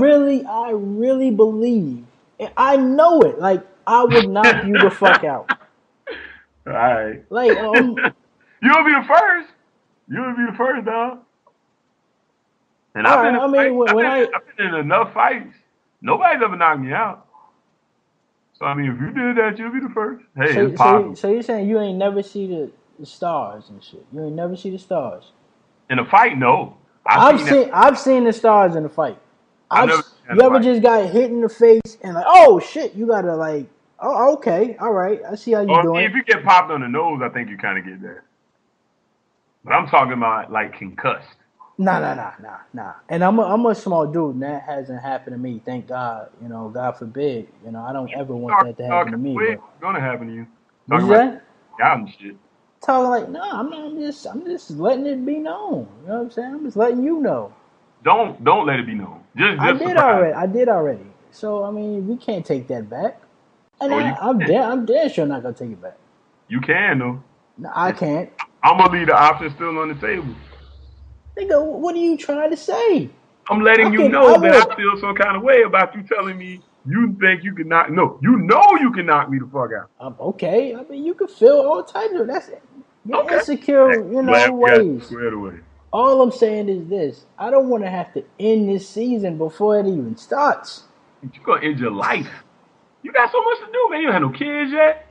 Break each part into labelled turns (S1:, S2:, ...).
S1: I really believe, and I know it. Like I would knock you the fuck out.
S2: All right.
S1: Like
S2: You'll be the first. You'll be the first, dog. And
S1: all
S2: I've been
S1: right.
S2: in
S1: I
S2: fights.
S1: mean, when I
S2: I've been in enough fights. Nobody's ever knocked me out. So I mean, if you did that, you'll be the first. Hey, it's possible.
S1: so you're saying you ain't never see the stars and shit. You ain't never see the stars.
S2: In a fight, no. I've seen that.
S1: I've seen the stars in the fight.
S2: I've never seen that in
S1: You
S2: a
S1: ever
S2: fight.
S1: just got hit in the face and like, oh shit, you gotta like, oh okay, all right, I see how you
S2: Or
S1: doing
S2: if
S1: it.
S2: you get popped on the nose, I think you kind of get that. But I'm talking about like concussed.
S1: Nah. And I'm a small dude, and that hasn't happened to me. Thank God. You know, God forbid. You know, I don't ever want that to happen to me.
S2: Wait,
S1: But
S2: gonna happen to you.
S1: what's
S2: Talking about
S1: that?
S2: God and shit.
S1: Talking like, no, I'm not. I'm just letting it be known. You know what I'm saying? I'm just letting you know.
S2: Don't let it be known. Just surprise.
S1: I did already. So I mean, we can't take that back. And
S2: Oh, you
S1: I'm damn sure not gonna take it back.
S2: you can though.
S1: No, I can't.
S2: I'm gonna leave the option still on the table.
S1: Nigga, what are you trying to say?
S2: I'm letting you
S1: I
S2: know that
S1: would.
S2: I feel some kind of way about you telling me you think you can knock. No, you can knock me the fuck out.
S1: Okay. I mean, you can feel all types of that's it. You're
S2: Okay.
S1: insecure,
S2: Glad we got it
S1: ways.
S2: squared away.
S1: All I'm saying is this: I don't want to have to end this season before it even starts.
S2: You're gonna end your life. You got so much to do, man. You don't have no kids yet.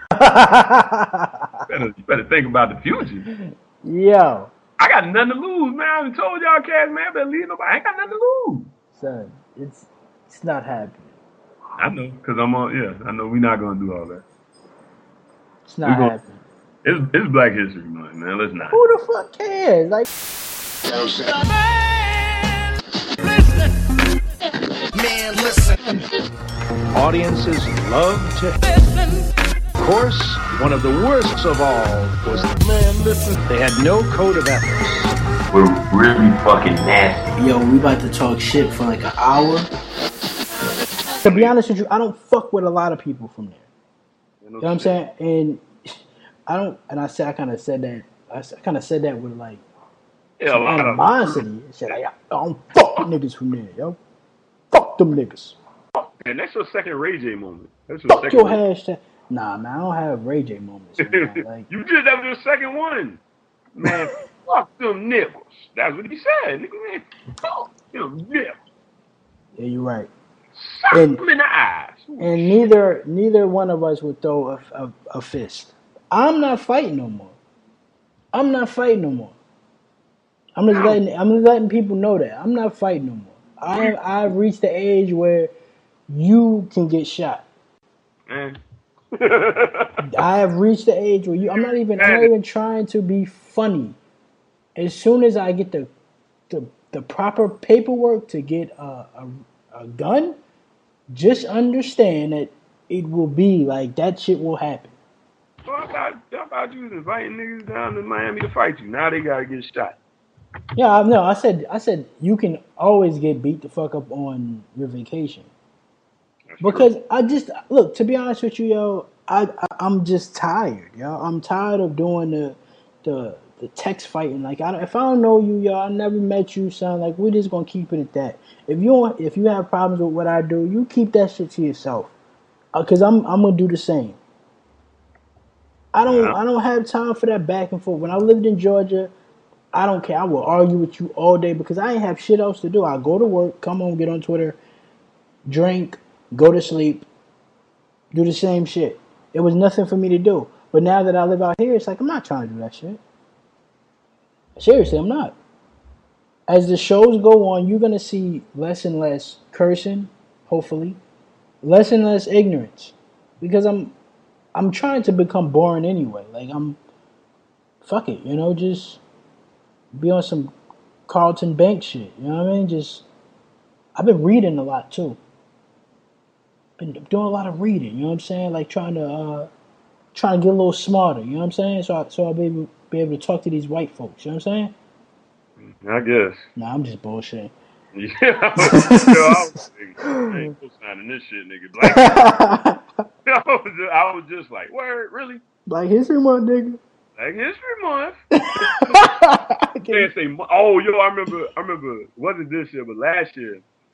S2: You better think about the future.
S1: Yo,
S2: I got nothing to lose, man. I done told y'all cats, man, I better leave nobody. I ain't got nothing to lose.
S1: son, it's not happening.
S2: I know, because I know we're not going to do all that.
S1: It's not happening.
S2: It's Black History Month, man. Let's not.
S1: Who the fuck cares? Like,
S3: Man, listen.
S4: Audiences love to listen. Of course, one of the worst of all was
S3: Man, listen.
S4: they had no code of ethics.
S2: We're really fucking nasty.
S1: yo, we about to talk shit for like an hour. To be honest with you, I don't fuck with a lot of people from there. You know what I'm saying? And I don't. And I kind of said that. I kind of said that with like some animosity. I said, like, I don't fuck with niggas from there, yo. Fuck them niggas.
S2: And that's your second Ray J moment. That's
S1: Fuck your hashtag. Nah, man, I don't have Ray J moments, man. Like,
S2: you just that was your second one. Man, fuck them niggas. That's what he said. Nigga, man, fuck them niggas.
S1: yeah, you're right.
S2: Suck them in the eyes.
S1: And neither one of us would throw a fist. I'm not fighting no more. I'm just letting people know that I'm not fighting no more. I've reached the age where you can get shot.
S2: Man.
S1: I have reached the age where I'm not even trying to be funny. As soon as I get the proper paperwork to get a gun, just understand that it will be like that shit will happen.
S2: So how about you inviting niggas down to Miami to fight you? Now they gotta get shot.
S1: Yeah, no, I said you can always get beat the fuck up on your vacation. Because I just look, to be honest with you, yo, I'm just tired, yo. I'm tired of doing the text fighting. Like, if I don't know you, yo, I never met you, son. Like, we're just gonna keep it at that. If you have problems with what I do, you keep that shit to yourself. Cause I'm gonna do the same. I don't have time for that back and forth. When I lived in Georgia, I don't care. I will argue with you all day because I ain't have shit else to do. I go to work, come home, get on Twitter, drink, go to sleep, do the same shit. It was nothing for me to do. But now that I live out here, it's like I'm not trying to do that shit. Seriously, I'm not. As the shows go on, you're gonna see less and less cursing, hopefully, less and less ignorance, because I'm trying to become boring anyway. Like fuck it, just be on some Carlton Banks shit. You know what I mean? I've been reading a lot too. Been doing a lot of reading. You know what I'm saying? Like trying to get a little smarter. You know what I'm saying? So I'll be able to talk to these white folks. You know what I'm saying?
S2: I guess.
S1: Nah, I'm just bullshitting.
S2: Yeah, I ain't co-signing this shit, nigga. Black I was just like, word, really?
S1: Black History Month, nigga.
S2: Black History Month. Can't say, oh, yo, I remember, wasn't this year, but last year,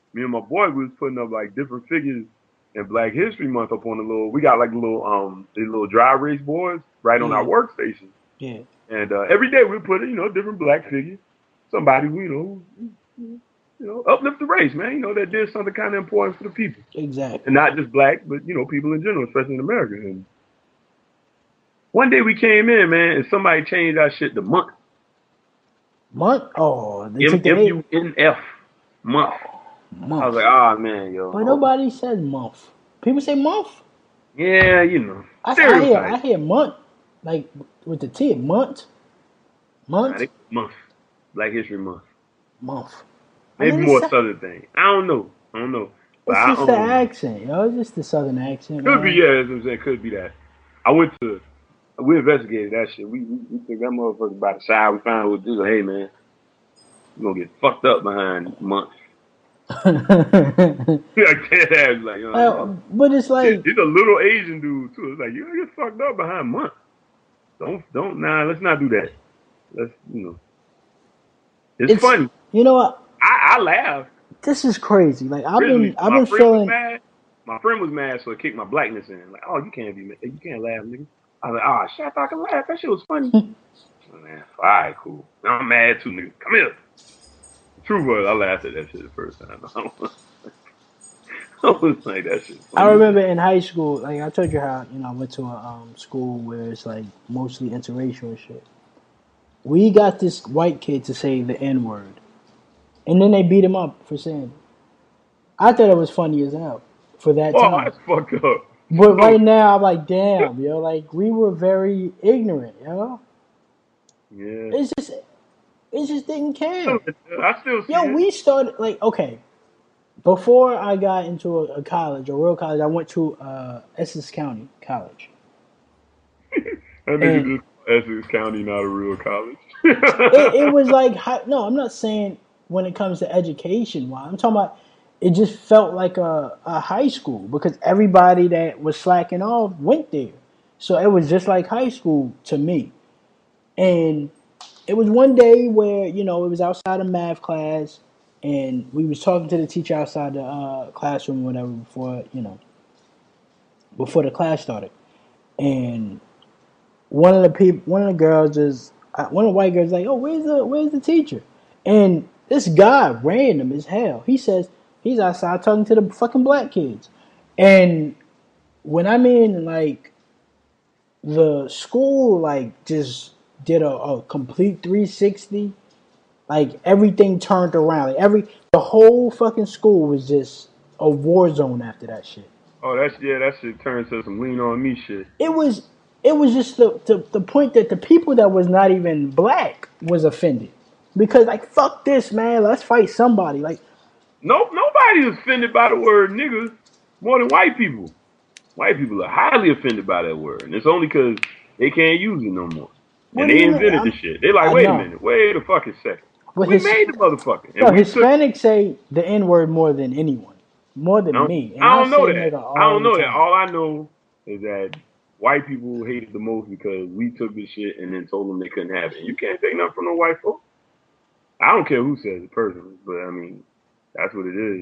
S2: me and my boy was putting up like different figures in Black History Month up on the little. We got like the little dry erase boards right on our
S1: Yeah.
S2: workstation,
S1: Yeah.
S2: and every day we put different black figure, somebody who uplift the race, man. That did something kind of important for the people,
S1: Exactly.
S2: and not just black, but people in general, especially in America. And one day we came in, man, and somebody changed our shit to month.
S1: Month? Oh, they took the eight.
S2: MUNF month.
S1: Month.
S2: I was like, oh man, yo.
S1: But nobody says month. People say month.
S2: Yeah,
S1: I hear month, like with the T. Month.
S2: Nah, month. Black History Month.
S1: Month.
S2: Maybe more southern thing. I don't know. But
S1: it's just the accent, yo. It's just the southern accent.
S2: Could be, yeah. That's what I'm saying. Could be that. We investigated that shit. We took that motherfucker by the side. We found what to do. Hey, man, we're gonna get fucked up behind months.
S1: But it's like
S2: he's a little Asian dude too. It's like you gonna get fucked up behind months. Let's not do that. It's funny.
S1: You know what?
S2: I laugh.
S1: This is crazy. Like I've been
S2: feeling. My friend was mad, so it kicked my blackness in. Like, oh, you can't laugh, nigga. I was like, oh shit, I thought I could laugh. That shit was funny. Man, all right, cool. Now I'm mad too, nigga. Come here. The truth was, I laughed at that shit the first time. I was like, that shit funny.
S1: I remember in high school, like I told you how, I went to a school where it's like mostly interracial and shit. We got this white kid to say the N-word. And then they beat him up for saying it. I thought it was funny as hell for that time.
S2: Oh, that's fucked up.
S1: But right now, I'm like, damn, yo. Like, we were very ignorant, yo.
S2: Yeah.
S1: It just didn't care.
S2: I still see it.
S1: We started, like, okay. Before I got into a college, a real college, I went to Essex County College.
S2: I think Essex County not a real college.
S1: it was like, no, I'm not saying when it comes to education. I'm talking about it just felt like a high school because everybody that was slacking off went there. So it was just like high school to me. And it was one day where, it was outside of math class and we was talking to the teacher outside the classroom or whatever before the class started. And one of the white girls is like, oh, where's the teacher? And this guy, random as hell, he says he's outside talking to the fucking black kids. And when I mean, like, the school, like, just did a complete 360, like, everything turned around. Like, the whole fucking school was just a war zone after that shit.
S2: Oh, that shit turned to some lean on me shit.
S1: It was just the point that the people that was not even black was offended. Because, like, fuck this, man. Let's fight somebody. Like,
S2: nobody is offended by the word niggas more than white people. White people are highly offended by that word. And it's only because they can't use it no more. And they invented the shit. They like, wait a minute. Wait a fucking second. We made the motherfucker.
S1: No, Hispanics say the N-word more than anyone. More than me. And
S2: I don't know that.
S1: I don't know that.
S2: All I know is that white people hated the most because we took this shit and then told them they couldn't have it. You can't take nothing from no white folk. I don't care who says it personally, but I mean, that's what it is.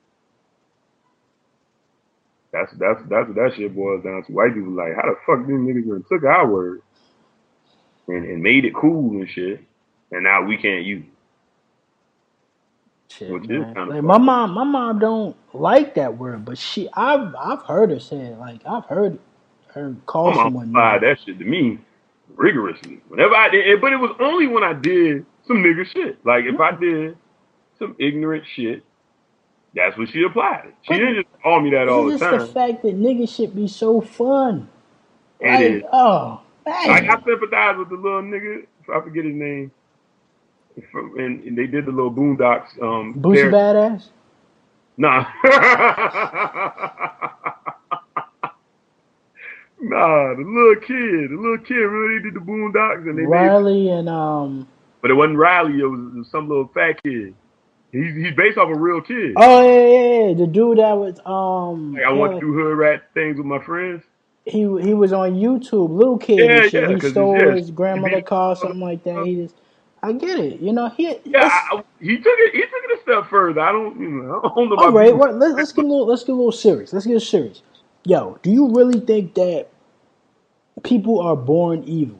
S2: That's what that shit boils down to. White people like, how the fuck these niggas gonna took our word and made it cool and shit, and now we can't use it.
S1: Shit, like my mom don't like that word, but I've heard her say it. Like I've heard her call someone.
S2: That shit to me rigorously. Whenever I did, but it was only when I did some nigga shit. Like if I did some ignorant shit, that's what she applied. She didn't just call me that all the time.
S1: It's just the fact that nigga shit be so fun.
S2: It is.
S1: Oh, man.
S2: Like I sympathize with the little nigga. I forget his name. And they did the little Boondocks.
S1: Boosie Badass?
S2: Nah. Nah, the little kid really did the Boondocks. And they
S1: Riley and
S2: But it wasn't Riley, it was some little fat kid. He's based off a real kid.
S1: Oh yeah. The dude that was
S2: like I want to do hood rat things with my friends.
S1: He was on YouTube, little kid and shit. He stole his grandmother's car, something like that. I get it. You know,
S2: Yeah, he took it a step further. I don't know
S1: all
S2: about
S1: right.
S2: people.
S1: Well, let's get a little serious. Let's get serious. Yo, do you really think that people are born evil?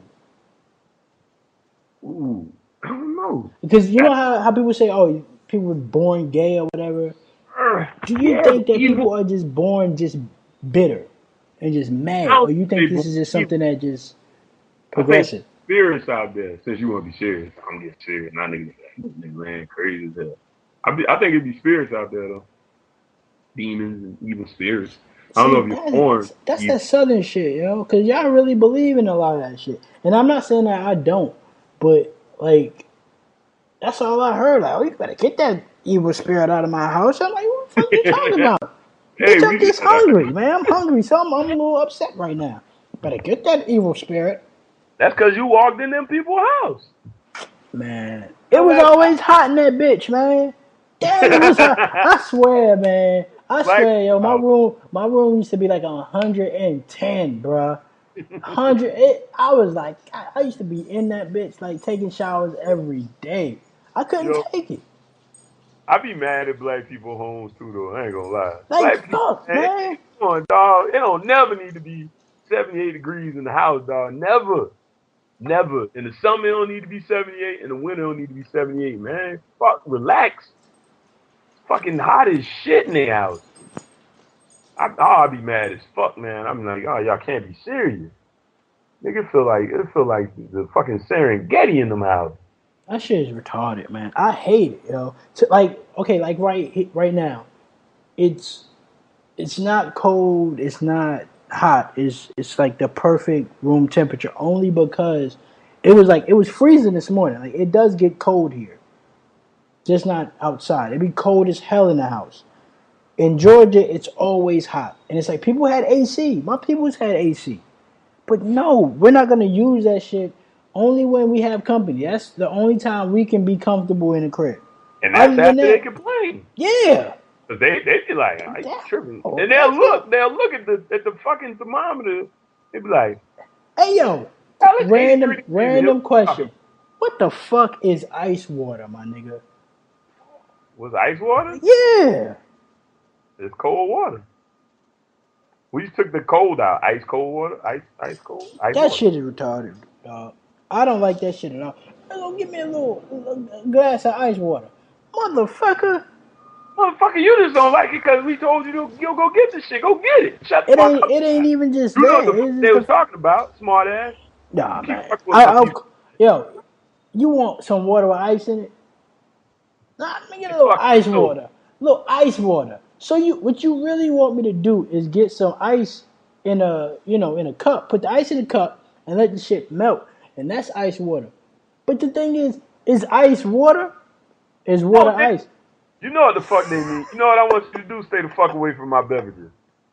S2: Ooh, I don't know.
S1: Because you know how people say, oh, people are born gay or whatever. Do you
S2: Yeah,
S1: think that
S2: evil.
S1: people are just born just bitter and just
S2: I
S1: mad,
S2: don't
S1: or you think this is just something that just
S2: I think
S1: progressive?
S2: spirits out there. Since you want to be serious, I'm getting serious. Not niggas ran crazy as hell. I think it'd be spirits out there though. Demons and evil spirits. I don't
S1: See,
S2: know if you're born
S1: that's
S2: evil.
S1: that southern shit, yo. Because y'all really believe in a lot of that shit, and I'm not saying that I don't, but like that's all I heard. Like, oh, you better get that evil spirit out of my house. I'm like, what the fuck you talking about?
S2: Hey,
S1: Bitch, I'm
S2: we
S1: just hungry, man. I'm hungry, so I'm a little upset right now. Better get that evil spirit.
S2: that's because you walked in them people's house.
S1: Man, it was always hot in that bitch, man. Damn, it was hot. I swear, man. I swear, yo, my room used to be like 110, bruh. 100. I was like, I used to be in that bitch, like taking showers every day. I couldn't
S2: Yo,
S1: take it.
S2: I be mad at black people homes too, though. I ain't gonna lie.
S1: Like,
S2: Black people,
S1: fuck, man.
S2: come on, dog. It don't never need to be 78 degrees in the house, dog. Never. Never. In the summer, it don't need to be 78. In the winter, it don't need to be 78, man. Fuck, relax. It's fucking hot as shit in the house. I'll be mad as fuck, man. I'm like, oh, y'all can't be serious. Nigga, it feel like the fucking Serengeti in them houses.
S1: That shit is retarded, man. I hate it, yo. Like, okay, like right now, it's not cold, it's not hot. It's like the perfect room temperature. Only because it was freezing this morning. Like it does get cold here, just not outside. It'd be cold as hell in the house. In Georgia, it's always hot, and it's like people had AC. My people's had AC, but no, we're not gonna use that shit. Only when we have company. That's the only time we can be comfortable in the crib.
S2: And that's after they complain.
S1: Yeah.
S2: Cause they be like, are you tripping?
S1: Oh,
S2: and they'll look at the fucking thermometer. They be like,
S1: hey yo, random question. What the fuck is ice water, my nigga?
S2: Was ice water?
S1: Yeah.
S2: It's cold water. We just took the cold out. Ice cold water. Ice cold. Ice
S1: that
S2: water.
S1: Shit is retarded, dog. I don't like that shit at all. Go give me a little glass of ice water. Motherfucker,
S2: you just don't like it because we told you to go get the shit. Go get it. Shut the fuck up.
S1: It ain't even just
S2: you
S1: that.
S2: know what they was talking about, smart ass.
S1: Nah, man. Yo, you want some water with ice in it? Nah, let me get a little ice water. Little ice water. So what you really want me to do is get some ice in a cup. Put the ice in a cup and let the shit melt. And that's ice water. But the thing is ice water? Is water ice?
S2: You know what the fuck they mean. You know what I want you to do? Stay the fuck away from my beverages.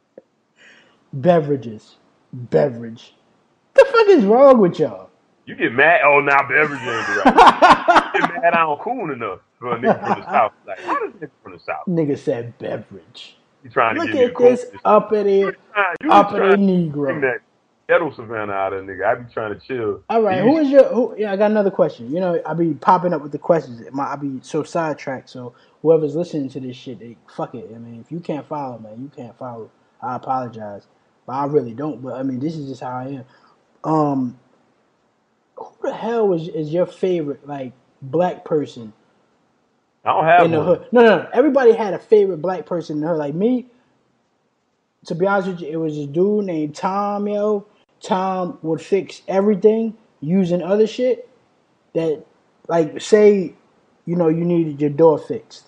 S1: Beverage. The fuck is wrong with y'all?
S2: You get mad. Oh, now beverage ain't right. You get mad I don't cool enough for a nigga from the South. Like, how does nigga from the South?
S1: Nigga said beverage.
S2: You trying to
S1: Look
S2: get
S1: at this uppity Negro.
S2: That ghetto Savannah out of nigga. I be trying to chill.
S1: All right, I got another question. You know, I be popping up with the questions. I be so sidetracked. So whoever's listening to this shit, fuck it. I mean, if you can't follow, man, you can't follow. I apologize, but I really don't. But I mean, this is just how I am. Who the hell is your favorite like black person?
S2: I don't have
S1: in the hood. No. Everybody had a favorite black person in the hood. Like me, to be honest with you, it was this dude named Tom, yo. Tom would fix everything using other shit that, like, say, you needed your door fixed.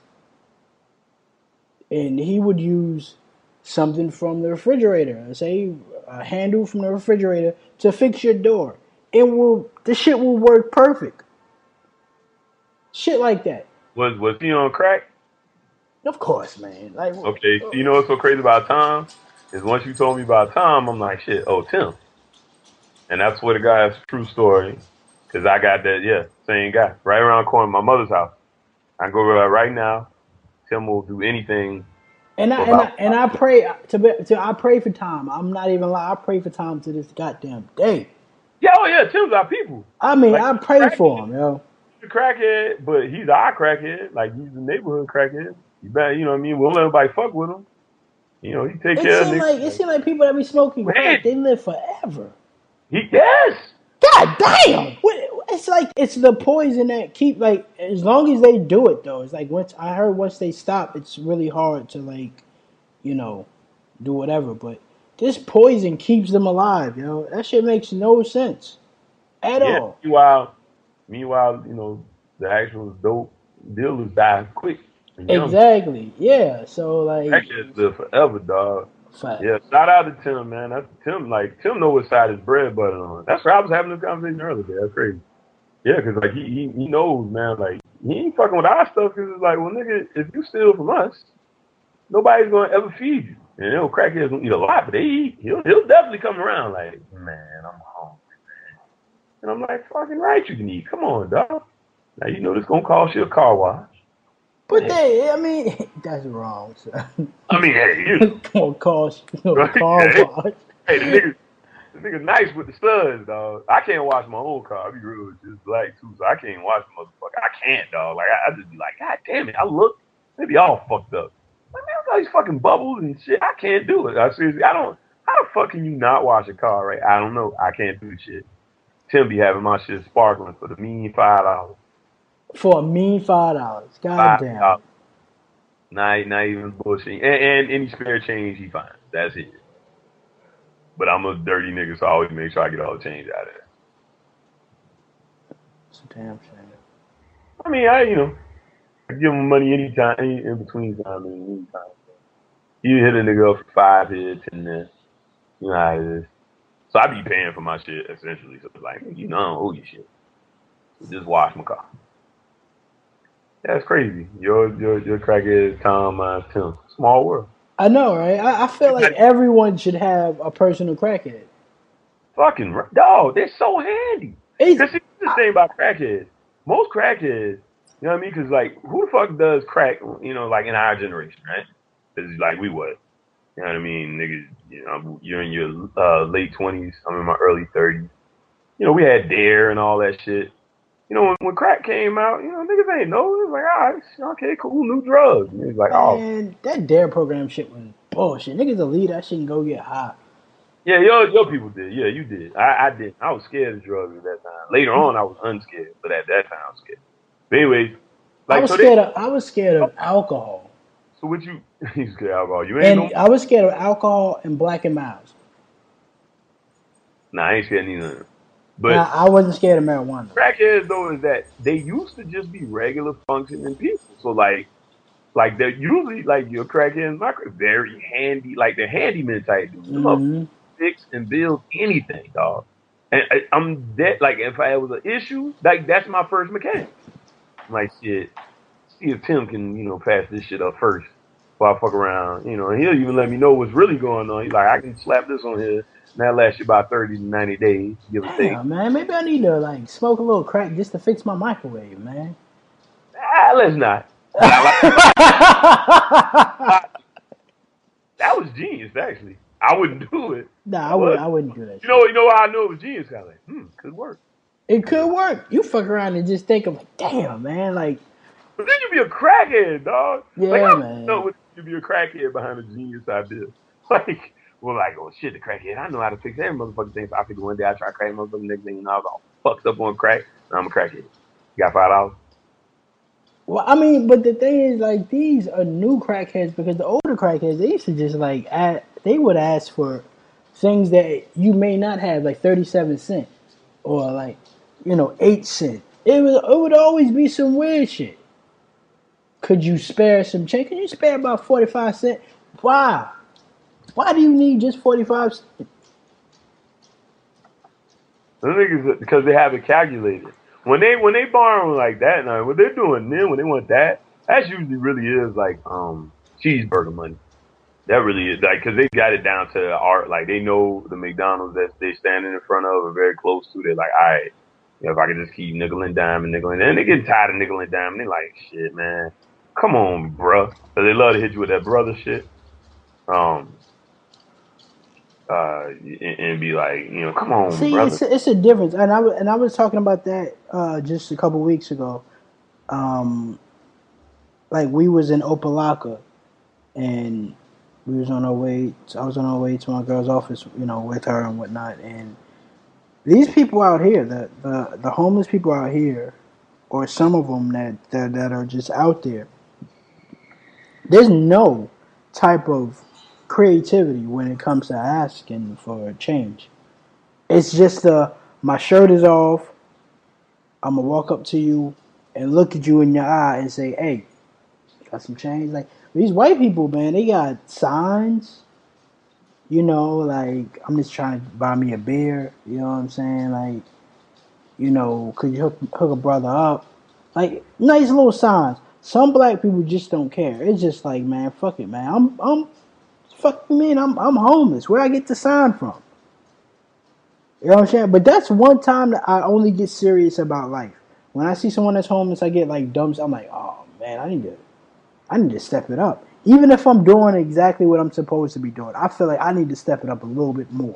S1: And he would use something from the refrigerator, say a handle from the refrigerator to fix your door. The shit will work perfect. Shit like that.
S2: Was he on crack?
S1: Of course, man. Like,
S2: okay, you know what's so crazy about Tom? Is once you told me about Tom, I'm like, shit, Tim. And that's where the guy's true story. Because I got that, same guy. Right around the corner of my mother's house. I can go right now. Tim will do anything.
S1: And I pray I pray for Tom. I'm not even lying. I pray for Tom to this goddamn day.
S2: Yeah, Tim's our people.
S1: I mean, I pray for him, yo.
S2: a crackhead, but he's our crackhead. Like he's the neighborhood crackhead. You better, you know what I mean? We don't let anybody fuck with him. You know, he take care of niggas.
S1: It seems like people that be smoking crack, they live forever.
S2: Yes.
S1: God damn! It's like it's the poison that keep like as long as they do it though. It's like once they stop, it's really hard to like, you know, do whatever. But this poison keeps them alive, yo. That shit makes no sense at all.
S2: Meanwhile, you know, the actual dope dealers die quick.
S1: Exactly. Yeah. So like
S2: that shit live forever, dog. Yeah, shout out to Tim, man. That's Tim. Like Tim know what side his bread butter on. That's where I was having this conversation earlier. That's crazy. Yeah, because like he knows, man. Like he ain't fucking with our stuff. Because it's like, well, nigga, if you steal from us, nobody's gonna ever feed you. And you know, crackheads don't eat a lot, but they eat. He'll definitely come around. Like, man, I'm hungry, man. And I'm like, fucking right, you can eat. Come on, dog. Now you know this gonna cost you a car wash.
S1: But that's wrong, sir.
S2: I mean, hey, you
S1: gonna cost you a car wash.
S2: Hey, the nigga's nice with the studs, dog. I can't wash my own car. I'll be real with you. It's black too, so I can't wash the motherfucker. I can't, dog. Like I just be like, God damn it. I look, maybe all fucked up. Like, man, all these fucking bubbles and shit. I can't do it. I seriously, I don't. How the fuck can you not wash a car, right? I don't know. I can't do shit. Tim be having my shit sparkling for the mean $5.
S1: For a mean $5. God damn.
S2: Not even bullshit. And any spare change he finds. That's it. But I'm a dirty nigga, so I always make sure I get all the change out of it.
S1: It's a damn shame.
S2: I mean, I give him money anytime, in between time, anytime. You hit a nigga up for 5 here, 10 there. You know how it is. So I be paying for my shit, essentially. So it's like, you know, I don't owe you shit. So just wash my car. That's crazy. Your crackhead, Tom, Tim. Small world.
S1: I know, right? I feel like everyone should have a personal crackhead.
S2: Fucking dog, they're so handy. Because see, the thing about crackheads, most crackheads, you know what I mean? Because like, who the fuck does crack? You know, like in our generation, right? Because like we was, you know what I mean? Niggas, you know, you're in your late 20s. I'm in my early 30s. You know, we had Dare and all that shit. You know, when crack came out, you know, niggas ain't know. It was like, all right, okay, cool, new drugs. And it was like,
S1: man, that Dare program shit was bullshit. Niggas will leave that shit and go get high.
S2: Yeah, your people did. Yeah, you did. I didn't. I was scared of drugs at that time. Later on, I was unscared, but at that time, I was scared. But anyways, like,
S1: I was scared of alcohol.
S2: So what you scared of alcohol? You ain't
S1: I was scared of alcohol and Black and Milds.
S2: Nah, I ain't scared of neither of them. But
S1: I wasn't scared of marijuana.
S2: Crackheads, though, is that they used to just be regular functioning people. So, like they're usually, like, your crackheads, very handy, like the handyman type dudes. Mm-hmm. Fix and build anything, dog. And I'm dead. Like, if I was an issue, like, that's my first mechanic. I'm like, shit, see if Tim can, you know, pass this shit up first before I fuck around, you know, and he'll even let me know what's really going on. He's like, I can slap this on here. And that lasts you about 30 to 90 days, give or take.
S1: Yeah, man, maybe I need to, like, smoke a little crack just to fix my microwave, man.
S2: Let's not. That was genius, actually. I wouldn't do it.
S1: Nah, I wouldn't do that.
S2: You know how I know it was genius? I was like, could work.
S1: It could work. You fuck around and just think of, like, damn, man, like.
S2: But then you be a crackhead, dog.
S1: Yeah,
S2: like,
S1: man.
S2: You be a crackhead behind a genius idea. Like, well, like, oh shit, the crackhead. I know how to fix every motherfucking thing. So I figured one day I try crack motherfucking next thing, and I was all fucked up on crack. And I'm a crackhead. You got $5?
S1: Well, I mean, but the thing is, like, these are new crackheads because the older crackheads, they used to just, like, they would ask for things that you may not have, like 37 cents or, like, you know, 8 cents. It would always be some weird shit. Could you spare some change? Could you spare about 45 cents? Why? Why do you need just 45 cents?
S2: The niggas, because they have it calculated. When they borrow like that, now what they're doing then, when they want that usually really is like cheeseburger money. That really is like, because they got it down to the art. Like, they know the McDonald's that they standing in front of or very close to. They're like, all right, you know, if I could just keep nickel and dime, and they get tired of nickel and dime. And they like, shit, man, come on, bruh. So they love to hit you with that brother shit. and be like, come on,
S1: See,
S2: brother.
S1: it's a difference, and I was talking about that just a couple weeks ago. Um, like we was in Opalaka, and we was on our way. I was on our way to my girl's office, with her and whatnot. And these people out here, the homeless people out here, or some of them that are just out there, there's no type of creativity when it comes to asking for a change. It's just my shirt is off. I'm gonna walk up to you and look at you in your eye and say, "Hey, got some change?" Like these white people, man, they got signs. Like I'm just trying to buy me a beer. You know what I'm saying? Like, could you hook a brother up? Like nice little signs. Some black people just don't care. It's just like, man, fuck it, man. I'm fuck you mean I'm homeless. Where I get the sign from? You know what I'm saying? But that's one time that I only get serious about life. When I see someone that's homeless, I get like dumb. I'm like, oh man, I need to step it up. Even if I'm doing exactly what I'm supposed to be doing, I feel like I need to step it up a little bit more.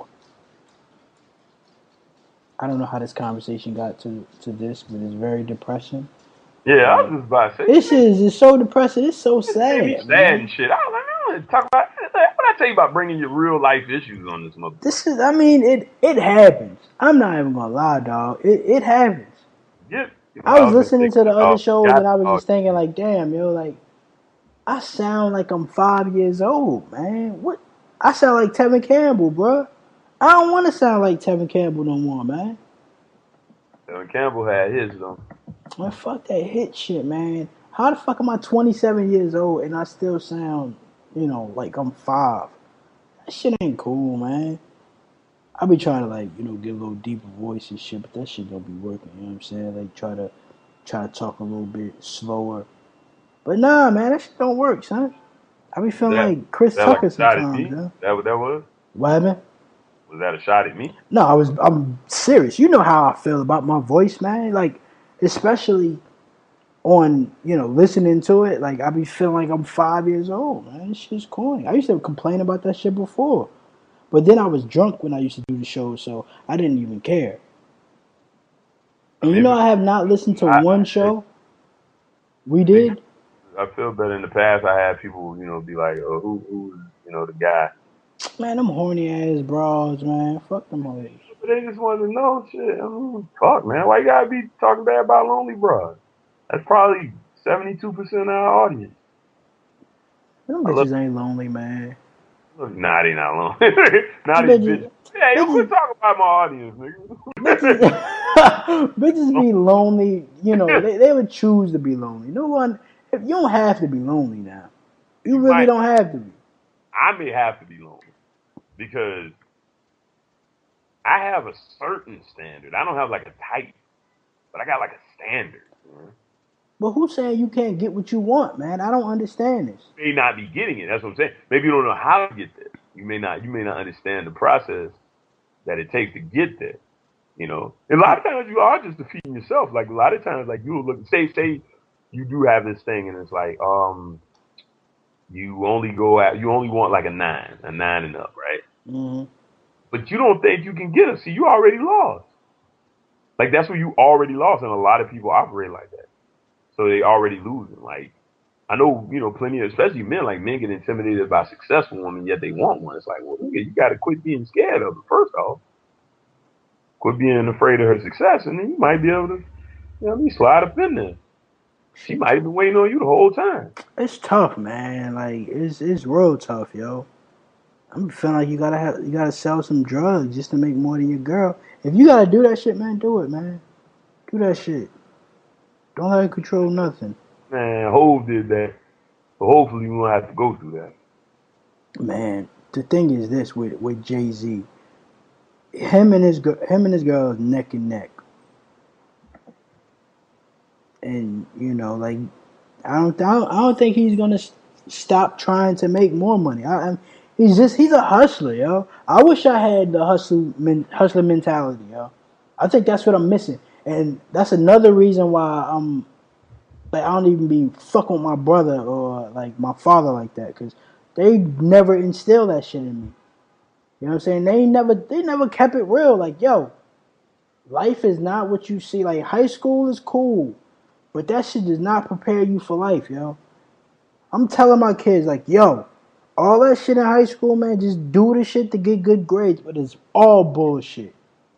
S1: I don't know how this conversation got to this, but it's very depressing.
S2: Yeah, I was just about to say.
S1: It's so depressing. It's so sad.
S2: It's sad and shit. I don't want to talk about. What I tell you about bringing your real life issues on this motherfucker?
S1: It happens. I'm not even gonna lie, dog. It happens.
S2: Yeah.
S1: I was listening to the other shows and I was just thinking, like, damn, like, I sound like I'm 5 years old, man. What? I sound like Tevin Campbell, bro. I don't want to sound like Tevin Campbell no more, man.
S2: Tevin Campbell had his, though.
S1: Man, fuck that hit shit, man. How the fuck am I 27 years old and I still sound, like I'm 5? That shit ain't cool, man. I be trying to, like, get a little deeper voice and shit, but that shit don't be working, you know what I'm saying? Like, try to talk a little bit slower. But nah, man, that shit don't work, son. I be feeling like Chris Tucker sometimes, man.
S2: That what that was?
S1: What happened?
S2: Was that a shot at me?
S1: No, I'm serious. You know how I feel about my voice, man. Like, especially on, listening to it, like, I be feeling like I'm 5 years old, man. This shit's corny. I used to complain about that shit before. But then I was drunk when I used to do the show, so I didn't even care. And I have not listened to one show. We did?
S2: I feel better in the past. I had people, be like, oh, who's, the guy.
S1: Man, them horny ass bras, man. Fuck them hoes.
S2: But they just want to know shit. Fuck, man. Why you gotta be talking bad about lonely bras? That's probably 72% of our audience.
S1: Them bitches ain't lonely, man.
S2: Nah, they not lonely. Nah, these bitches. Hey, don't quit talking about my audience, nigga.
S1: Bitches be lonely. They would choose to be lonely. No one. You don't have to be lonely now. You really don't have to be.
S2: I may have to be lonely because I have a certain standard. I don't have like a type, but I got like a standard. Man.
S1: But who's saying you can't get what you want, man? I don't understand this.
S2: You may not be getting it. That's what I'm saying. Maybe you don't know how to get there. You may not understand the process that it takes to get there. And a lot of times you are just defeating yourself. Like a lot of times, like you'll look, say you do have this thing, and it's like, you only want like a 9 and up, right?
S1: Mm-hmm.
S2: But you don't think you can get it. See, you already lost. Like that's where you already lost, and a lot of people operate like that. So they already losing. Like I know, plenty of, especially men, like men get intimidated by successful women, yet they want one. It's like, well, you got to quit being scared of it first off. Quit being afraid of her success, and then you might be able to, slide up in there. She might have been waiting on you the whole time.
S1: It's tough, man. Like it's real tough, yo. I'm feeling like you gotta sell some drugs just to make more than your girl. If you gotta do that shit, man, do it, man. Do that shit. Don't let it control nothing.
S2: Man, Hov did that. So hopefully we won't have to go through that.
S1: Man, the thing is this with Jay-Z. Him and his girl is neck and neck. And like I don't think he's gonna stop trying to make more money. He's a hustler, yo. I wish I had the hustler mentality, yo. I think that's what I'm missing, and that's another reason why I'm like I don't even be fucking with my brother or like my father like that, because they never instill that shit in me. You know what I'm saying? They never kept it real. Like, yo, life is not what you see. Like, high school is cool, but that shit does not prepare you for life, yo. I'm telling my kids, like, yo, all that shit in high school, man, just do the shit to get good grades, but it's all bullshit.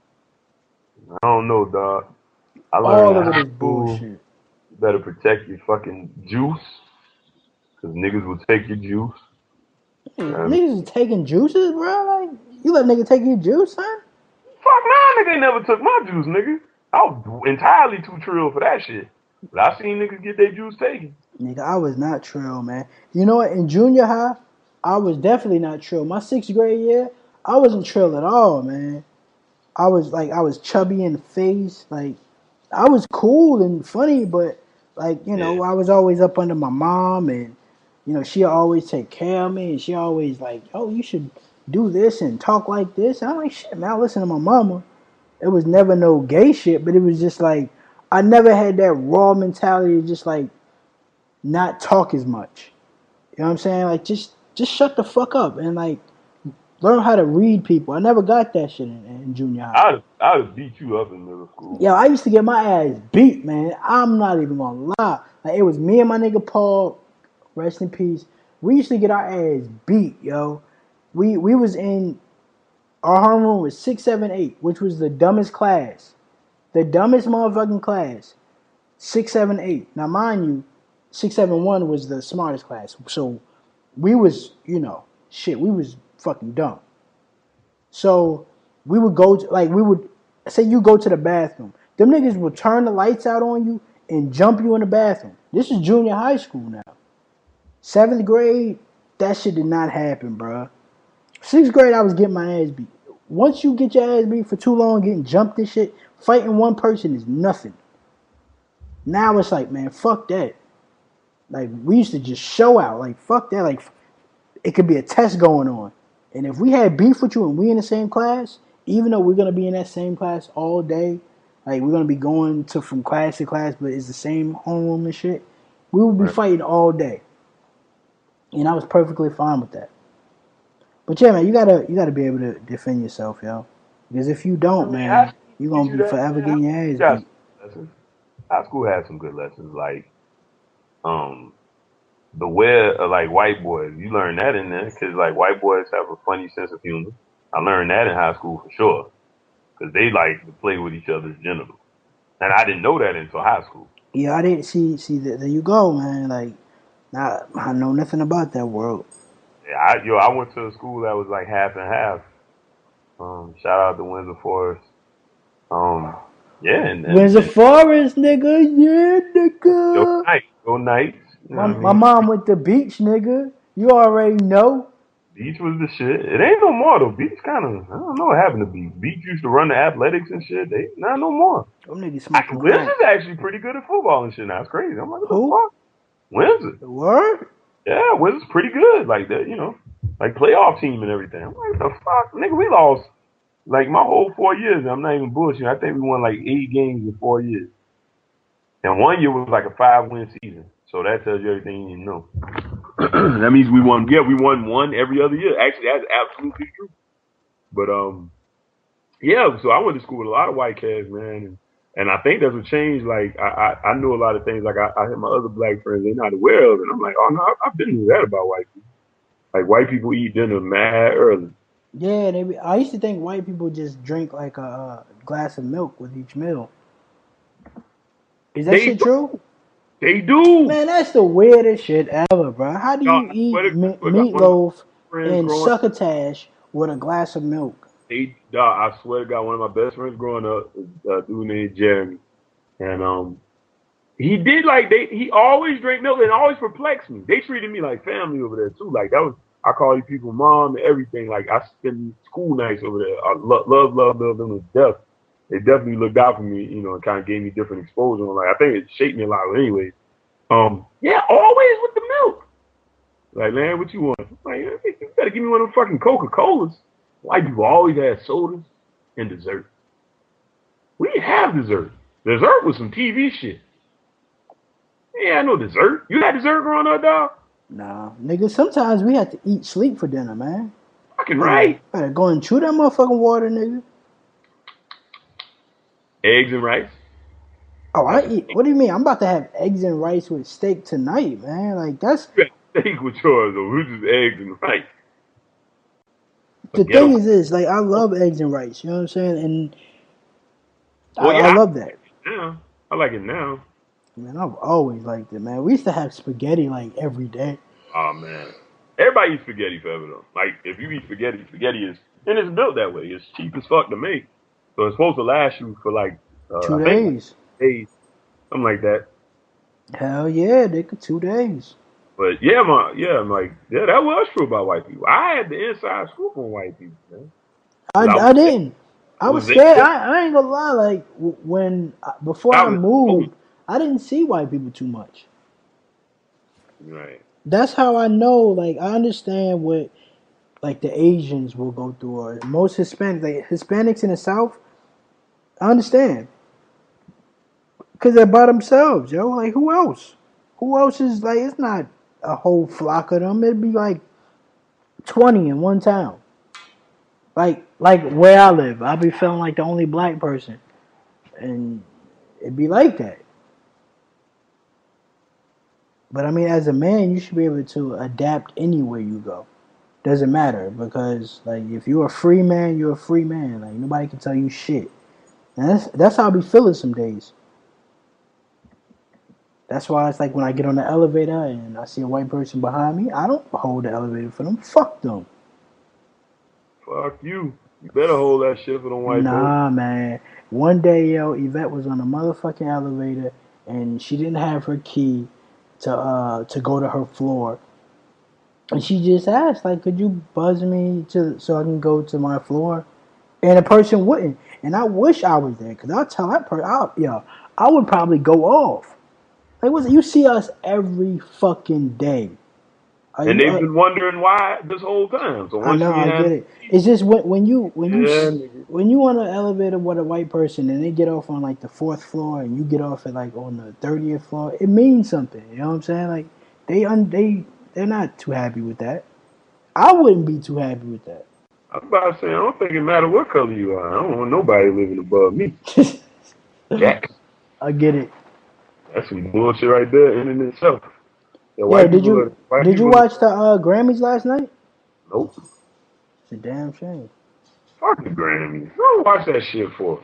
S2: I don't know, dog. I learned
S1: All
S2: in
S1: of it
S2: high
S1: is
S2: school
S1: bullshit.
S2: you better protect your fucking juice, cause niggas will take your juice.
S1: Niggas is taking juices, bro. Like, you let nigga take your juice, son?
S2: Fuck nah, nigga ain't never took my juice, nigga. I was entirely too trill for that shit. But I seen niggas get their juice taken.
S1: Nigga, I was not trill, man. You know what? In junior high, I was definitely not trill. My 6th grade year, I wasn't trill at all, man. I was chubby in the face. Like, I was cool and funny, but like,
S2: Yeah.
S1: I was always up under my mom, and she always take care of me, and she always like, oh, you should do this and talk like this. And I'm like, shit, man, I listen to my mama. It was never no gay shit, but it was just like I never had that raw mentality to just like not talk as much. You know what I'm saying? Like just shut the fuck up and like learn how to read people. I never got that shit in junior high.
S2: I would beat you up in middle school.
S1: Yo, I used to get my ass beat, man. I'm not even gonna lie. Like it was me and my nigga Paul, rest in peace. We used to get our ass beat, yo. We was in our homeroom was 678, which was the dumbest class. The dumbest motherfucking class. 678. Now mind you, 671 was the smartest class. So we was, we was fucking dumb. So we would go to, like, we would say you go to the bathroom. Them niggas would turn the lights out on you and jump you in the bathroom. This is junior high school now. 7th grade, that shit did not happen, bruh. 6th grade, I was getting my ass beat. Once you get your ass beat for too long, getting jumped and shit, fighting one person is nothing. Now it's like, man, fuck that. Like, we used to just show out. Like, fuck that. Like, it could be a test going on. And if we had beef with you and we in the same class, even though we're going to be in that same class all day, like, we're going to be going from class to class, but it's the same homeroom and shit, we would be fighting all day. And I was perfectly fine with that. But yeah, man, you gotta be able to defend yourself, yo. Because if you don't, man, you're gonna be forever getting your ass beat.
S2: High school had some good lessons, like the way of like white boys. You learn that in there because like white boys have a funny sense of humor. I learned that in high school for sure because they like to play with each other's genitals, and I didn't know that until high school.
S1: Yeah, I didn't see. There you go, man. Like, I know nothing about that world.
S2: Yeah, I went to a school that was like half and half. Shout out to Windsor Forest. Yeah, and
S1: Windsor Forest, nigga. Yeah, nigga.
S2: Go Knights.
S1: My mom went to Beach, nigga. You already know.
S2: Beach was the shit. It ain't no more though. Beach kind of, I don't know what happened to Beach. Beach used to run the athletics and shit. They not no more.
S1: Them niggas smoking
S2: Windsor is actually pretty good at football and shit. Now it's crazy. I'm like, what the fuck? Windsor.
S1: The word?
S2: Yeah, Windsor's pretty good. Like that, like playoff team and everything. I'm like, the fuck, nigga, we lost like my whole 4 years. I'm not even bullshitting. I think we won like 8 games in 4 years. And 1 year was like a 5-win season. So that tells you everything you need to know. That means we won. Yeah, we won one every other year. Actually, that's absolutely true. But yeah. So I went to school with a lot of white cats, man, and I think that's what changed. Like I knew a lot of things. Like I had my other black friends, they're not aware of it. I'm like, oh no, I've been through that about white people. Like white people eat dinner mad early.
S1: Yeah, I used to think white people just drink like a glass of milk with each meal. Is that shit true?
S2: They do.
S1: Man, that's the weirdest shit ever, bro. How do you eat meatloaf and succotash with a glass of milk?
S2: I swear to God, one of my best friends growing up was a dude named Jeremy. And he did he always drank milk and always perplexed me. They treated me like family over there too. Like I call these people mom and everything. Like I spend school nights over there. I love them to death. They definitely looked out for me, and kind of gave me different exposure. Like I think it shaped me a lot. Anyway, yeah, always with the milk. Like, man, what you want? Like, you better give me one of them fucking Coca-Colas. White people always had sodas and dessert. We didn't have dessert. Dessert was some TV shit. Yeah, I know dessert. You had dessert growing up, dog?
S1: Nah, nigga. Sometimes we had to eat sleep for dinner, man.
S2: Fuck Fucking right.
S1: Better go and chew that motherfucking water, nigga.
S2: Eggs and rice.
S1: Oh, I eat. What do you mean? I'm about to have eggs and rice with steak tonight, man. Like that's
S2: You got steak with yours, though. Who's just eggs and rice?
S1: the thing is this. Like I love eggs and rice. You know what I'm saying? And I love that.
S2: Yeah, I like it now.
S1: Man, I've always liked it, man. We used to have spaghetti like every day.
S2: Oh man, everybody eats spaghetti forever though. Like if you eat spaghetti, spaghetti is and it's built that way. It's cheap as fuck to make, so it's supposed to last you for like
S1: 2 days.
S2: Days, something like that.
S1: Hell yeah, they could 2 days.
S2: But yeah, I'm like, yeah, that was true about white people. I had the inside scoop on white people, man.
S1: I didn't. I was scared. I ain't gonna lie. Like before I moved, I didn't see white people too much.
S2: Right.
S1: That's how I know. Like I understand what like the Asians will go through, or most Hispanics in the South. I understand because they're by themselves, yo. Like who else? Who else is like? It's not a whole flock of them. It'd be like 20 in one town. Like where I live, I'll be feeling like the only black person, and it'd be like that. But I mean, as a man, you should be able to adapt anywhere you go. Doesn't matter because, like, if you're a free man, you're a free man. Like nobody can tell you shit. And that's how I be feeling some days. That's why it's like when I get on the elevator and I see a white person behind me, I don't hold the elevator for them. Fuck them.
S2: Fuck you. You better hold that shit for them white folks.
S1: Nah, man. One day, yo, Yvette was on a motherfucking elevator and she didn't have her key to go to her floor. And she just asked, like, could you buzz me so I can go to my floor? And the person wouldn't. And I wish I was there because I'll tell that person, I would probably go off. Like, you see us every fucking day.
S2: And they've been wondering why this whole time. So
S1: I know, I get it. It's just when you on an elevator with a white person and they get off on like the 4th floor and you get off at like on the 30th floor, it means something. You know what I'm saying? Like they're not too happy with that. I wouldn't be too happy with that.
S2: I was about to say, I don't think it matters what color you are. I don't want nobody living above me. Jack.
S1: I get it.
S2: That's some bullshit right there in and itself.
S1: Yeah, did you watch the Grammys last night?
S2: Nope.
S1: It's a damn shame.
S2: Fuck the Grammys. I don't watch that shit for.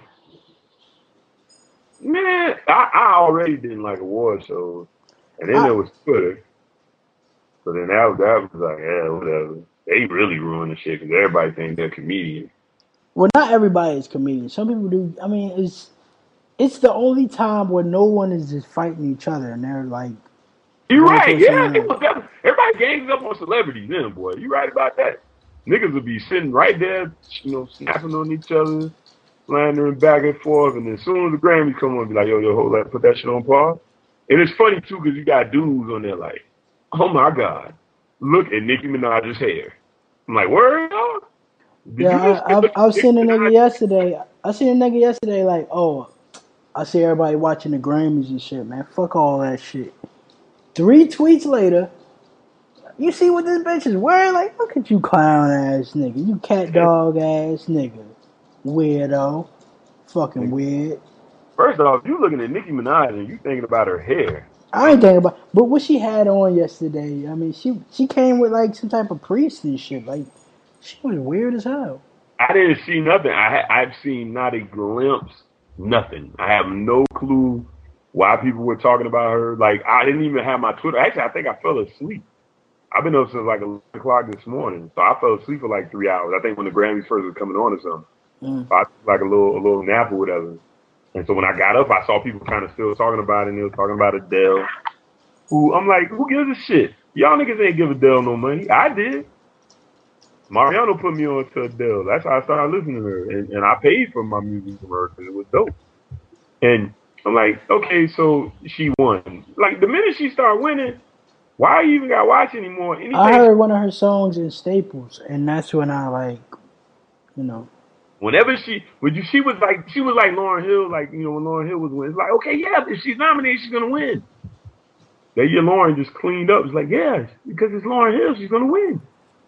S2: Man, I already didn't like award shows. And then there was Twitter. So then that was like, yeah, whatever. They really ruined the shit because everybody thinks they're comedians.
S1: Well, not everybody is comedians. Some people do. I mean, it's the only time where no one is just fighting each other and they're like,
S2: you're right, yeah. Everybody gangs up on celebrities then, boy. You right about that. Niggas will be sitting right there, snapping on each other, slandering back and forth, and then as soon as the Grammys come on, be like, yo, hold that, put that shit on pause. And it's funny, too, because you got dudes on there like, oh, my God, look at Nicki Minaj's hair. I'm like, word, dog?
S1: Yeah, I've seen a nigga yesterday. I seen a nigga yesterday like, oh, I see everybody watching the Grammys and shit, man. Fuck all that shit. 3 tweets later, you see what this bitch is wearing? Like, look at you clown ass nigga. You cat dog ass nigga. Weirdo. Fucking weird.
S2: First off, you looking at Nicki Minaj and you thinking about her hair.
S1: I ain't thinking about, but what she had on yesterday, I mean, she came with like some type of priest and shit. Like, she was weird as hell.
S2: I didn't see nothing. I've seen not a glimpse, nothing. I have no clue why people were talking about her. Like, I didn't even have my Twitter. Actually, I think I fell asleep. I've been up since like 11 o'clock this morning. So I fell asleep for like 3 hours. I think when the Grammys first was coming on or something. So I took like a little nap or whatever. And so when I got up, I saw people kind of still talking about it. And they were talking about Adele. Who I'm like, who gives a shit? Y'all niggas ain't give Adele no money. I did. Mariano put me on to Adele. That's how I started listening to her. And I paid for my music from her because it was dope. And I'm like, okay, so she won. Like, the minute she started winning, why you even got to watch anymore?
S1: I heard one of her songs in Staples, and that's when I, like,
S2: Whenever she was like Lauryn Hill, like, when Lauryn Hill was winning. It's like, okay, yeah, if she's nominated, she's going to win. That year, Lauryn just cleaned up. It's like, yeah, because it's Lauryn Hill, she's going to win.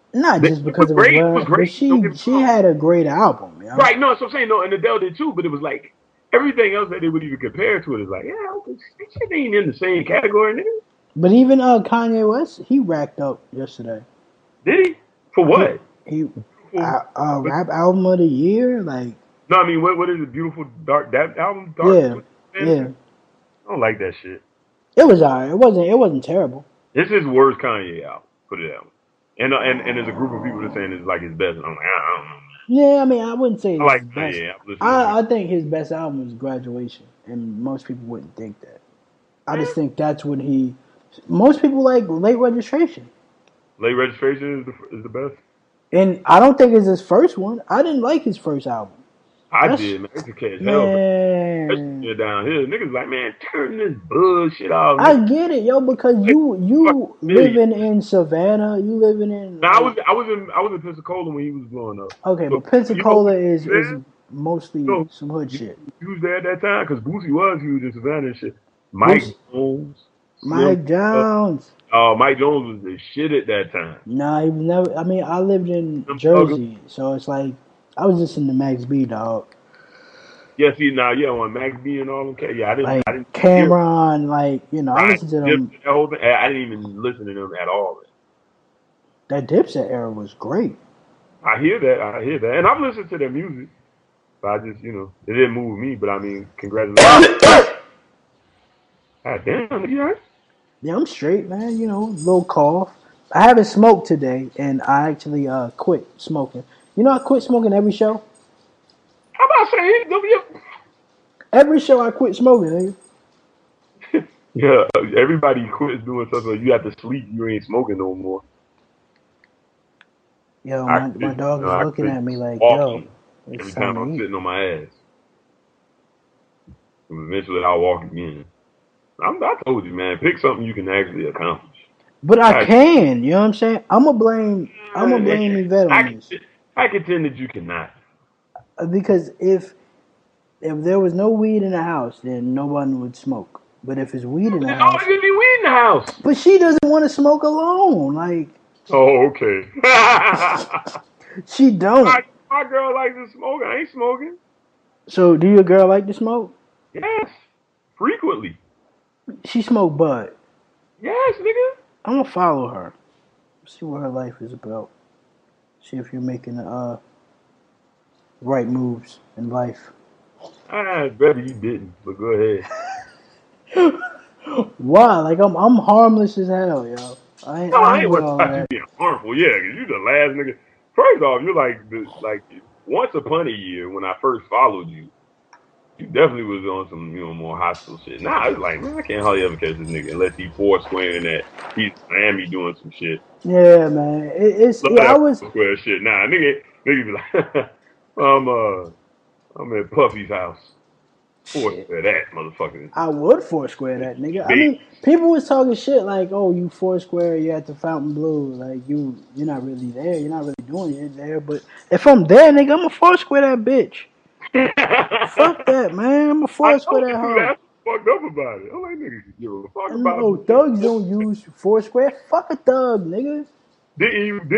S1: Not just because
S2: It
S1: it
S2: was
S1: was
S2: great. It was
S1: rare, but
S2: great. Don't get me
S1: she
S2: wrong.
S1: had a great album, you know?
S2: Right, no, that's what I'm saying. No, and Adele did too, but it was like everything else that they would even compare to it is like, yeah, this shit ain't in the same category, nigga.
S1: But even Kanye West, he racked up yesterday.
S2: Did he? For what?
S1: He
S2: Beautiful.
S1: rap album of the year, like
S2: No, I mean, what is it? Beautiful Dark. That album, Dark.
S1: yeah, yeah.
S2: I don't like that shit.
S1: It was alright. It wasn't terrible.
S2: It's his worst Kanye album. Put it that way. And there's a group of people that saying it's like his best. And I'm like, I don't know.
S1: Yeah, I mean, I wouldn't say
S2: I
S1: it's
S2: like
S1: his best.
S2: Kanye.
S1: I think his best album was Graduation, and most people wouldn't think that. I just think that's what most people like Late Registration.
S2: Late Registration is the best.
S1: And I don't think it's his first one. I didn't like his first album.
S2: I did, man. It's a catch hell. That's down here. Niggas like, man, turn this bullshit off.
S1: I get it, yo, because you living in Savannah, you living in.
S2: Now, I was in Pensacola when he was blowing up.
S1: Okay, but Pensacola is mostly some hood shit.
S2: He was there at that time because Boosie was huge in Savannah and shit. Mike Jones.
S1: Mike Jones.
S2: Oh, Mike Jones was the shit at that time.
S1: Nah, he was never. I mean, I lived in Jersey, so it's like I was listening to Max B, dog.
S2: Yeah, see now, on Max B and all them. Yeah, I didn't.
S1: Cameron, I listened to them.
S2: That whole thing, I didn't even listen to them at all.
S1: That Dipset era was great.
S2: I hear that, and I've listened to their music, but I just, it didn't move me. But I mean, congratulations. God damn, you right?
S1: Yeah, I'm straight, man. Little cough. I haven't smoked today, and I actually quit smoking. I quit smoking every show.
S2: How about saying
S1: every show I quit smoking, nigga.
S2: Yeah, everybody quits doing something. You have to sleep. You ain't smoking no more.
S1: Yo, my dog is looking at me like, yo,
S2: every time I'm sitting on my ass. And eventually I'll walk again. I told you, man, pick something you can actually accomplish.
S1: But I can, you know what I'm saying? I'm gonna blame Yvette on this.
S2: I contend that you cannot.
S1: Because if there was no weed in the house, then no one would smoke. But if it's weed in the house,
S2: there's gonna be weed in the house.
S1: But she doesn't want to smoke alone, like.
S2: Oh, okay.
S1: She don't.
S2: My girl likes to smoke. I ain't smoking.
S1: So, do your girl like to smoke?
S2: Yes, frequently.
S1: She smoke bud.
S2: Yes, nigga.
S1: I'm gonna follow her. See what her life is about. See if you're making the right moves in life.
S2: I'd rather you didn't, but go ahead.
S1: Why? Like I'm harmless as hell, yo. I ain't
S2: you being harmful, yeah, because you the last nigga. First off, you're like once upon a year when I first followed you, you definitely was on some more hostile shit. Nah, it's like, man, I can't hardly ever catch this nigga unless he Foursquare that he's Miami doing some shit.
S1: Yeah, man. I was
S2: Foursquare shit. Nah, nigga be like, I'm at Puffy's house. Foursquare that motherfucker.
S1: I would Foursquare that nigga. I mean, people was talking shit like, "Oh, you Foursquare, you at the Fontainebleau, like you're not really there, you're not really doing it there." But if I'm there, nigga, I'm a Foursquare that bitch. Fuck that, man. I'm a Foursquare that hoe.
S2: That's fucked up about it. I'm like, nigga, give a fuck about it.
S1: No, thugs don't use Foursquare. Fuck a thug, nigga.
S2: Did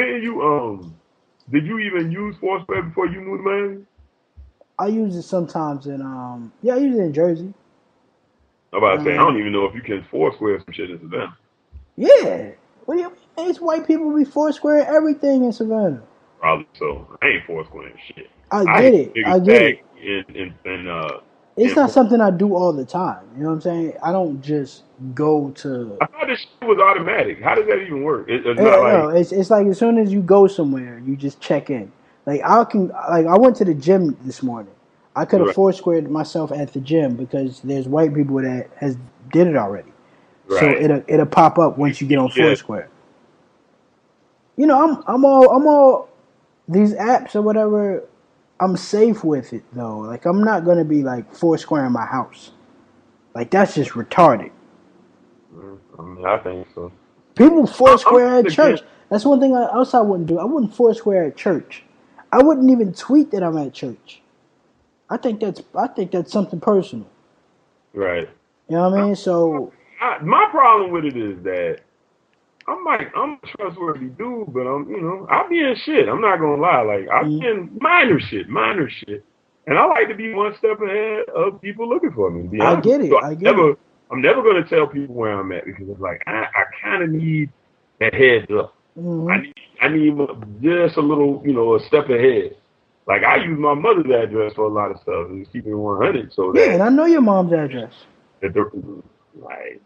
S2: you even use Foursquare before you moved to Miami?
S1: I use it sometimes in I use it in Jersey.
S2: I'm about to say, I don't even know if you can Foursquare some shit in Savannah.
S1: Yeah. What do you mean? It's white people be Foursquare everything in Savannah.
S2: Probably so. I ain't Foursquare shit.
S1: I get it. It's not something I do all the time. You know what I'm saying? I don't just go to.
S2: I thought this shit was automatic. How does that even work?
S1: It's like as soon as you go somewhere, you just check in. Like I went to the gym this morning. I could have Foursquared myself at the gym because there's white people that has did it already. Right. So it'll pop up once you get on Foursquare. I'm all these apps or whatever. I'm safe with it though. Like I'm not gonna be like Foursquare in my house. Like that's just retarded.
S2: I think so.
S1: People Foursquare at church. That's one thing else I wouldn't do. I wouldn't Foursquare at church. I wouldn't even tweet that I'm at church. I think that's something personal.
S2: Right.
S1: You know what I mean? So
S2: my problem with it is that I'm a trustworthy dude, but I be in shit. I'm not gonna lie. Like I be in minor shit, and I like to be one step ahead of people looking for me. To be
S1: I
S2: honest,
S1: get it.
S2: so
S1: I get it.
S2: I'm never gonna tell people where I'm at because it's like I kind of need that heads up.
S1: Mm-hmm.
S2: I need just a little, a step ahead. Like I use my mother's address for a lot of stuff and keep it 100, so
S1: Yeah, and
S2: that
S1: I know your mom's address.
S2: that the like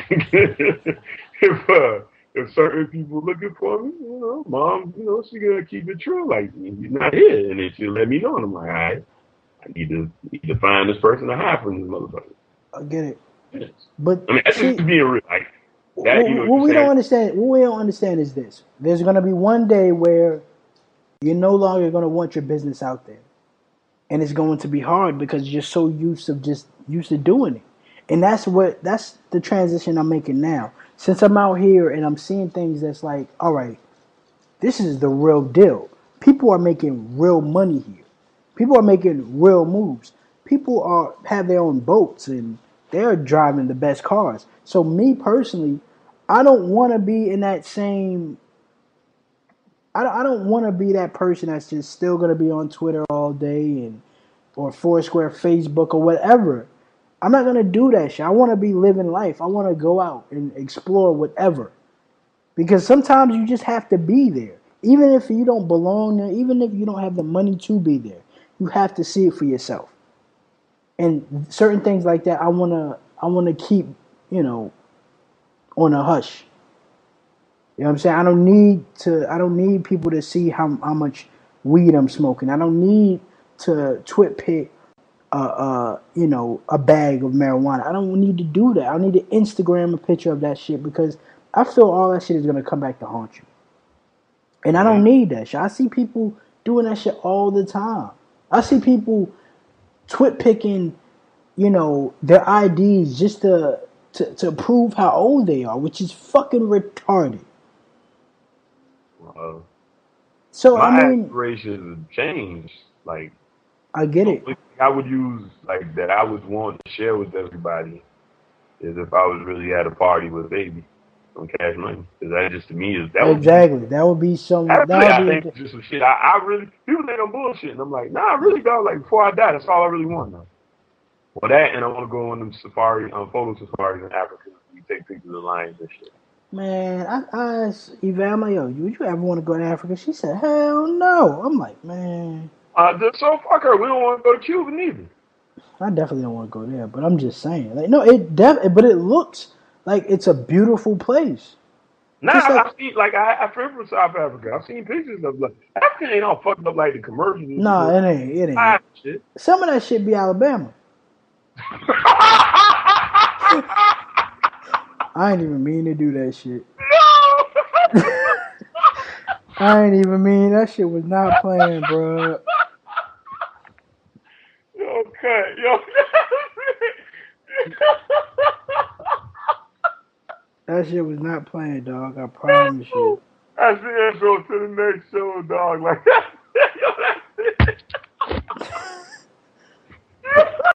S2: if certain people looking for me, mom, she gonna keep it true. Like you're not here, and then she'll let me know, and I'm like, all right, I need to find this person to hide from this motherfucker.
S1: I get it.
S2: Yes.
S1: But
S2: I mean, that's
S1: see,
S2: just being real. Like that,
S1: what we don't understand, what we don't understand is this: there's gonna be one day where you're no longer gonna want your business out there, and it's going to be hard because you're so used to doing it, and that's the transition I'm making now. Since I'm out here and I'm seeing things that's like, all right, this is the real deal. People are making real money here. People are making real moves. People have their own boats and they're driving the best cars. So me personally, I don't want to be in that same. I don't want to be that person that's just still gonna be on Twitter all day and or Foursquare, Facebook, or whatever. I'm not gonna do that shit. I want to be living life. I want to go out and explore whatever. Because sometimes you just have to be there. Even if you don't belong there, even if you don't have the money to be there, you have to see it for yourself. And certain things like that, I wanna keep, on a hush. You know what I'm saying? I don't need people to see how much weed I'm smoking. I don't need to twit pick a bag of marijuana. I don't need to do that. I need to Instagram a picture of that shit because I feel all that shit is gonna come back to haunt you. And I don't need that shit. I see people doing that shit all the time. I see people twit picking, their IDs just to prove how old they are, which is fucking retarded. So
S2: my
S1: I mean,
S2: aspirations have changed. Like
S1: I get it.
S2: I would use like that. I would want to share with everybody is if I was really at a party with Baby on Cash Money, because that just to me is that
S1: Exactly. That would be some.
S2: I
S1: That would
S2: think
S1: be.
S2: just some shit. I really people think I'm bullshit, and I'm like, nah, I really dog. Like before I die, that's all I really want now. Well, that and I want to go on them photo safaris in Africa. We take pictures of lions and shit.
S1: Man, I asked Yvette, I'm like, yo, would you ever want to go to Africa? She said, hell no. I'm like, man.
S2: So fuck her. We don't want to go to Cuba neither.
S1: I definitely don't want to go there, but I'm just saying. Like, no, but it looks like it's a beautiful place.
S2: Nah, I've seen I friend from South Africa. I've seen pictures of like Africa ain't all fucked up like the commercials.
S1: Nah, it ain't. It ain't.
S2: Shit.
S1: Some of that shit be Alabama. I ain't even mean to do that shit.
S2: No.
S1: I ain't even mean that shit was not playing, bro.
S2: Yo, cut. Yo.
S1: That shit was not playing, dog. I promise you.
S2: I see that go to the next show, dog. Like that.